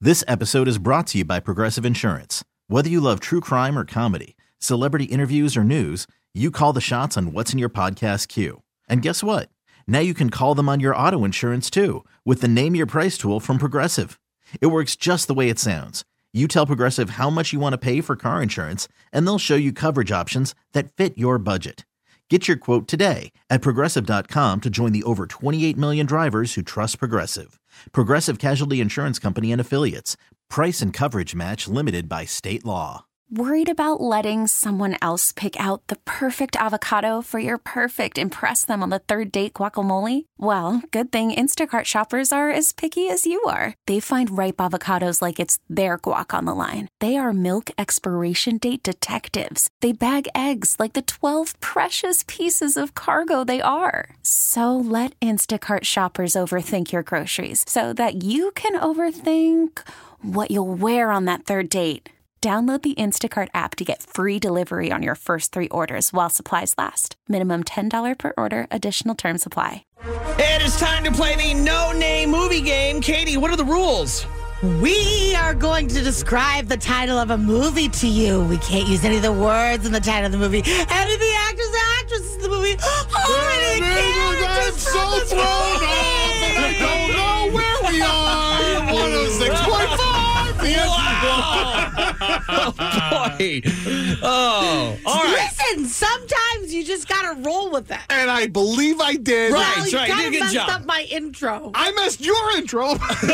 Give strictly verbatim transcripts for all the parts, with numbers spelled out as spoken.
This episode is brought to you by Progressive Insurance. Whether you love true crime or comedy, celebrity interviews or news, you call the shots on what's in your podcast queue. And guess what? Now you can call them on your auto insurance too with the Name Your Price tool from Progressive. It works just the way it sounds. You tell Progressive how much you want to pay for car insurance, and they'll show you coverage options that fit your budget. Get your quote today at Progressive dot com to join the over twenty-eight million drivers who trust Progressive. Progressive Casualty Insurance Company and Affiliates. Price and coverage match limited by state law. Worried about letting someone else pick out the perfect avocado for your perfect impress them on the third date guacamole? Well, good thing Instacart shoppers are as picky as you are. They find ripe avocados like it's their guac on the line. They are milk expiration date detectives. They bag eggs like the twelve precious pieces of cargo they are. So let Instacart shoppers overthink your groceries so that you can overthink what you'll wear on that third date. Download the Instacart app to get free delivery on your first three orders while supplies last. Minimum ten dollars per order. Additional terms apply. It is time to play the No-Name Movie Game. Katie, what are the rules? We are going to describe the title of a movie to you. We can't use any of the words in the title of the movie. Any of the actors and actresses in the movie. Oh, any I'm so thrown off and I don't know where we are. one oh six point five. Wow. Oh, boy. Oh, all right. Listen, sometimes you just got to roll with that. And I believe I did. Right, Well, you right. kind You of did a good messed job. up my intro. I messed your intro.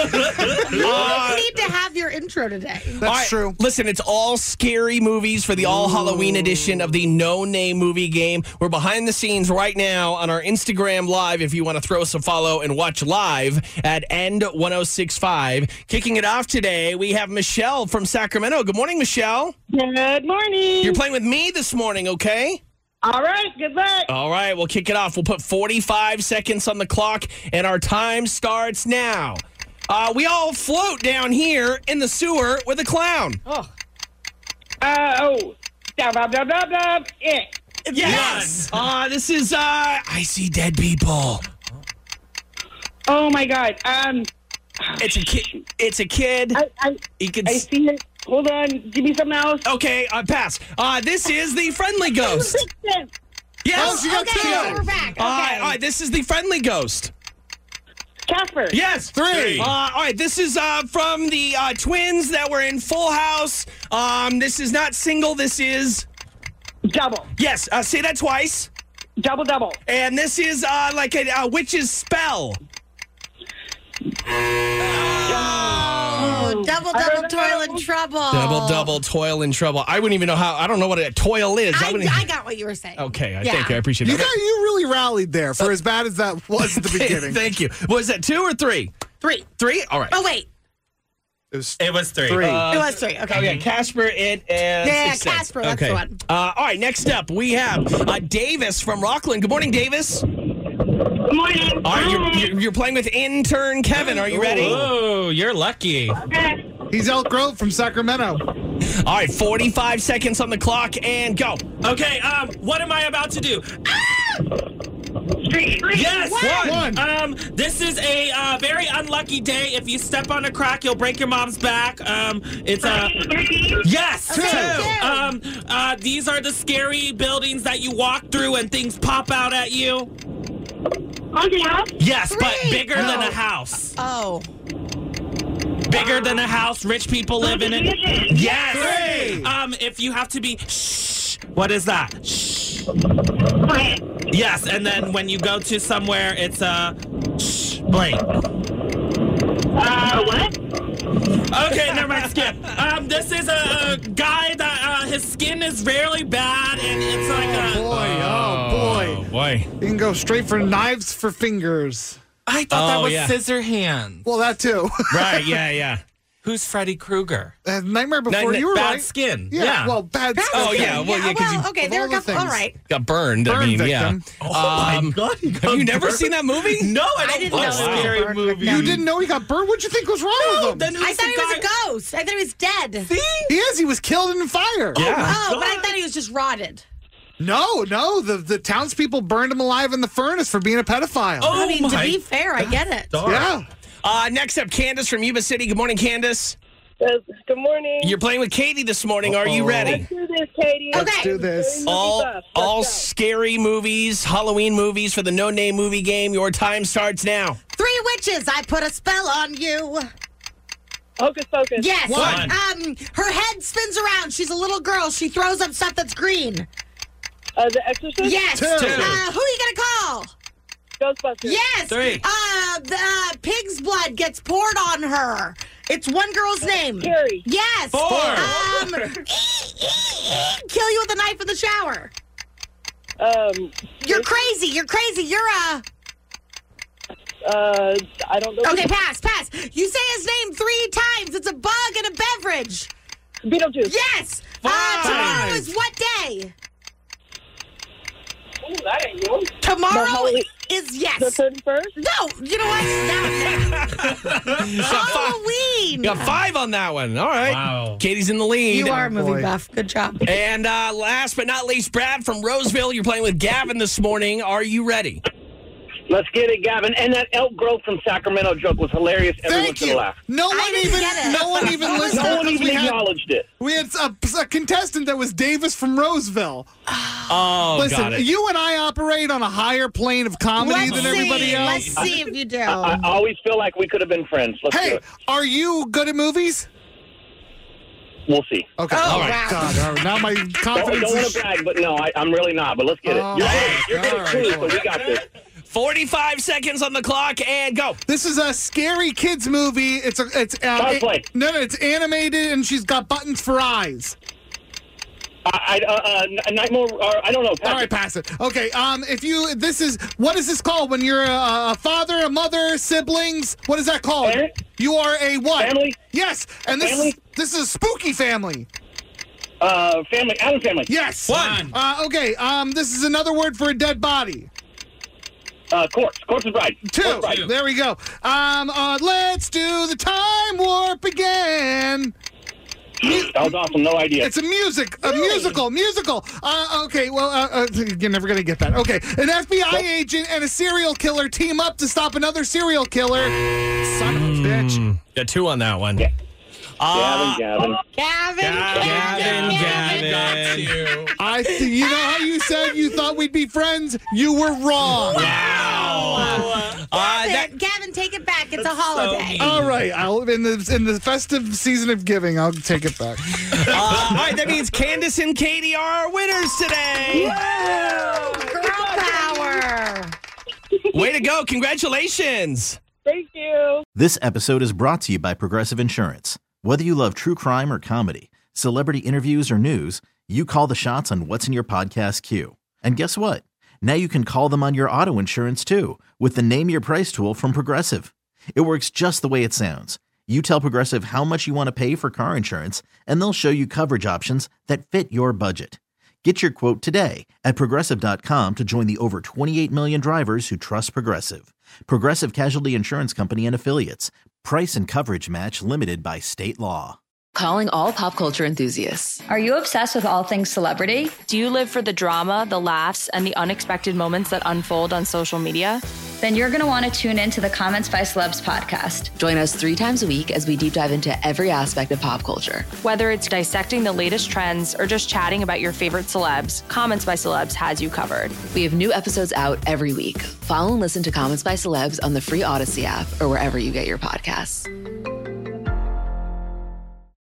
You Uh, need to have your intro today. That's All right, true. Listen, it's all scary movies for the all Halloween edition of the No Name Movie Game. We're behind the scenes right now on our Instagram Live if you want to throw us a follow and watch live at End ten sixty-five. Kicking it off today, we have Michelle from Sacramento. Good morning, Michelle. Good morning. You're playing with me this morning, okay? All right, good luck. All right, we'll kick it off. We'll put forty-five seconds on the clock, and our time starts now. Uh, we all float down here in the sewer with a clown. Uh, oh, dab, dab, dab, dab, dab. Eh. Yes. Uh, this is, uh, I see dead people. Oh, my God. Um, It's a kid. It's a kid. I, I, He can. I see it. Hold on. Give me something else. Okay, uh, pass. Uh, this is the friendly ghost. Yes. Oh, she got Okay, two. so we're back. Okay. Uh, all right, this is the friendly ghost. Casper. Yes. Three. Uh, all right, this is uh, from the uh, twins that were in Full House. Um, this is not single. This is Double. yes. Uh, say that twice. Double, double. And this is uh, like a, a witch's spell. Oh, double, I double, don't toil know. and trouble. Double, double, toil and trouble. I wouldn't even know how. I don't know what a toil is. I, wouldn't- I got what you were saying. Okay, I Yeah. thank you. I appreciate You it. got you really rallied there for as bad as that was at the beginning. Thank you. Was that two or three? Three. Three? All right. Oh, wait. It was It was three. three. Uh, It was three. Okay. Okay, Casper, it, and Yeah, Six Sense. Casper, that's okay. the one. Uh, all right, next up, we have uh, Davis from Rockland. Good morning, Davis. Good morning. All right, you're, you're, you're playing with intern Kevin. Are you ready? All Oh, you're lucky. Okay. He's Elk Grove from Sacramento. right, forty-five seconds on the clock, and go. Okay, um, what am I about to do? Street. Street. Yes, One. Um, this is a uh, very unlucky day. If you step on a crack, you'll break your mom's back. Um, it's a Three. yes, Okay, two. two. Um, uh, these are the scary buildings that you walk through and things pop out at you. Haunted house. Yes, but Three. bigger than No. a house. Oh. Bigger than a house. Rich people live in it. Yes. Three. Um, if you have to be shh, what is that? Shh. Blank. Yes, and then when you go to somewhere, it's a shh, blank. Uh, what? Okay, never mind. Skip. Um, this is a, a guy that uh, his skin is really bad, and it's like a. Boy, oh boy. boy. You can go straight for knives for fingers. I thought Oh, that was yeah. Scissorhands. Well, that too. Right, yeah, yeah. Who's Freddy Krueger? Uh, Nightmare Before Night- You were Bad right. skin. Yeah, Yeah. well, bad That's skin. Oh, good. yeah, well, yeah, 'cause you- okay, of there all we go. the All things. right. Got burned. Burn I mean, victim. yeah. Oh my Um, God! He got Have you never burned. seen that movie? No, I I don't didn't watch know it was scary burned movies. You didn't know he got burned? What'd you think was wrong No, with him? then I who's thought the he was guy? a ghost. I thought he was dead. See? He is. He was killed in fire. Yeah. Oh, but I thought he was just rotted. No, no. The the townspeople burned him alive in the furnace for being a pedophile. Oh I mean, to my be fair, I get it. darn. Yeah. Uh, next up, Candace from Yuba City. Good morning, Candace. Uh, good morning. You're playing with Katie this morning. Are you ready? Let's do this, Katie. Okay. Let's do this. All, Let's all go. scary movies, Halloween movies for the No Name Movie Game. Your time starts now. Three witches. I put a spell on you. Hocus Pocus. Yes. One. Um, her head spins around. She's a little girl. She throws up stuff that's green. Uh, the Exorcist. Yes. Two. Uh, who are you gonna call? Ghostbusters. Yes. Three. Uh, the uh, pig's blood gets poured on her. It's one girl's name. Carrie. Yes. Four. Um, kill you with a knife in the shower. Um. You're crazy. You're crazy. You're a. Uh. I don't know. Okay, pass, pass. You say his name three times. It's a bug and a beverage. Beetlejuice. Yes. Uh, Five. tomorrow is what day? Ooh, that ain't yours. Tomorrow Halloween- is The yes. thirty-first. No, you know what? No, no. Halloween. Got five on that one. All right. Wow. Katie's in the lead. You are a movie boy. buff. Good job. And uh, last but not least, Brad from Roseville. You're playing with Gavin this morning. Are you ready? Let's get it, Gavin. And that Elk Grove from Sacramento joke was hilarious. Everyone Thank should you. laugh. No one didn't even, get it. no one even listened. No one because even we had, acknowledged it. we had a, a contestant that was Davis from Roseville. Oh, got Listen, it. you and I operate on a higher plane of comedy Let's than see. everybody else. Let's see if you do. I always feel like we could have been friends. Let's do Hey, it. are you good at movies? We'll see. Okay. Oh, all right. wow. God, all right. Now my Don't, confidence don't want is. to brag, but no, I, I'm really not. But let's get it. Oh, You're good. You're good all at right, clues, all but we right. got this. forty-five seconds on the clock and go. This is a scary kids movie. It's a it's uh, Child's Play. it- no no it's animated and she's got buttons for eyes. I, I, uh, uh, a night more. Or, I don't know. All right, pass it. Okay. Um, if you this is what is this called when you're a, a father, a mother, siblings? What is that called? Parent? You are a what? Family? Yes. And this Family? is this is a spooky family. Uh, family. Allen family. Yes. One. Uh, okay. Um, this is another word for a dead body. Uh, Corpse. Corpse is right. Two. Corpse Bride. There we go. Um, uh, let's do the time warp again. That was awesome. No idea. It's a music, a musical, musical. Uh, okay, well, uh, uh, you're never gonna get that. Okay, an F B I agent and a serial killer team up to stop another serial killer. Son of a bitch. Got two on that one. Gavin, Uh, Gavin. Gavin, Gavin, Gavin, Gavin. I, th- you know how you said you thought we'd be friends? You were wrong. Wow. Uh, that, Gavin, Gavin, take it back. It's a holiday. All right, I'll in the in the festive season of giving, I'll take it back. uh, all right, that means Candace and Katie are our winners today. Girl power. Way to go. Congratulations. Thank you. This episode is brought to you by Progressive Insurance. Whether you love true crime or comedy, celebrity interviews or news, you call the shots on what's in your podcast queue. And guess what? Now you can call them on your auto insurance too with the Name Your Price tool from Progressive. It works just the way it sounds. You tell Progressive how much you want to pay for car insurance, and they'll show you coverage options that fit your budget. Get your quote today at Progressive dot com to join the over twenty-eight million drivers who trust Progressive. Progressive Casualty Insurance Company and Affiliates. Price and coverage match limited by state law. Calling all pop culture enthusiasts. Are you obsessed with all things celebrity? Do you live for the drama, the laughs, and the unexpected moments that unfold on social media? Then you're going to want to tune in to the Comments by Celebs podcast. Join us three times a week as we deep dive into every aspect of pop culture. Whether it's dissecting the latest trends or just chatting about your favorite celebs, Comments by Celebs has you covered. We have new episodes out every week. Follow and listen to Comments by Celebs on the free Odyssey app or wherever you get your podcasts.